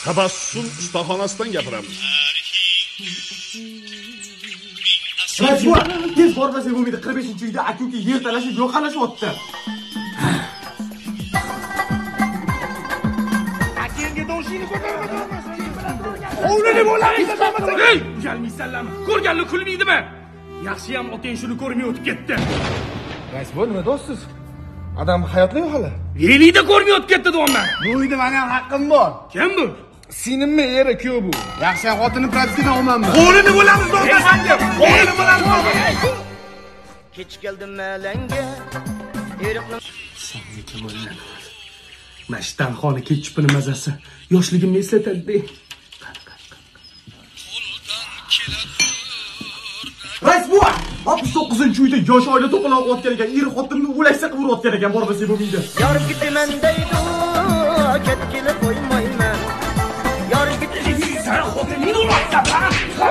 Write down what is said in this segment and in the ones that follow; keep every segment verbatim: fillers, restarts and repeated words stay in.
Tabassum ustaxonasidan gapiramiz. Rais buva, tez bormasa bo'lmaydi. qirq beshinchi uyda aka-uka yer talashib, yo'qolashyapti. Akenga doshingni ko'tarmasanmi? O'ylanib o'laysan, ey, uyalmaysanlarmi? Ko'rganni kulmaydimi? Yaxshi ham otang shuni ko'rmay o'tib ketdi. Rais buva, nima deysiz? Adam hayotli-yu hali. Velida ko'rmay o'tib ketdi deyapman. Bu uyda meni ham haqqim bor. Kim bu? Sinimmi eri kuyov bu. Yaxshi xotini propiskadan olmanmi? Qo'lini bo'lamiz deyapman. Qo'lini bo'lamiz. Kech keldim malanga. Eriqni Saniki bo'lgan. Mashtan xoni ketchupini mazasi. Yoshligimni eslatadi. Rais buva, oltmish to'qqizinchi uyda yosh oila to'polon o'tgan ekan, er xotinni o'lashsa qilib urayotgan ekan, bormasa bo'lmaydi. yorib ketaman deydi, ketkili qo'ymayman. Yorib ketaman. Sen xotiningni uraysan.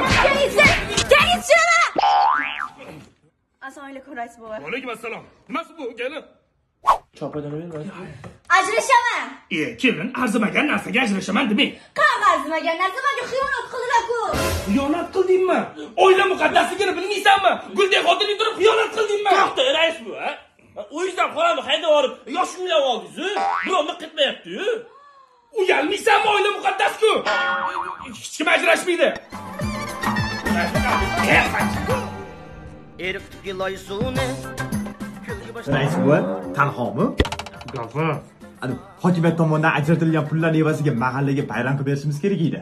Assalomu alaykum rais buva. Va alaykum assalom. Nimasi bu, kelin? Chopadan ber. Ajrashaman. E, kelin, arzimagan narsaga ajrashaman demang. Qanaqa arzimagan narsa, menga xiyonat qildilar-ku. Xiyonat qildingmi? Oila muqaddasligini bilmaysanmi? Guldek xotining turib xiyonat qildingmi? To'xta, rais bu, ha? Uyingizdan xolamni haydab olib, yosh uylab oldingiz-ku. Birovni qitmayapti-yu. Uyalmaysanmi oila muqaddas-ku? Hech kim ajrashmaydi. Eriqdagi loy suvni kulga boshla. Rais buva, tanhomi? G'afur. Ana, hokimiyat tomonidan ajratilgan pullar evaziga mahallaga bayram qilib berishimiz kerak edi.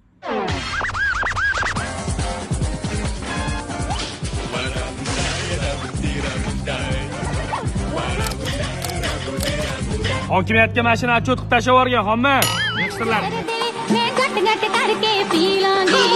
Hokimiyatga mashina отчет qilib tashlab yuborgan, xonmi? Yaxshilar. मैं गट गट करके पी लांगी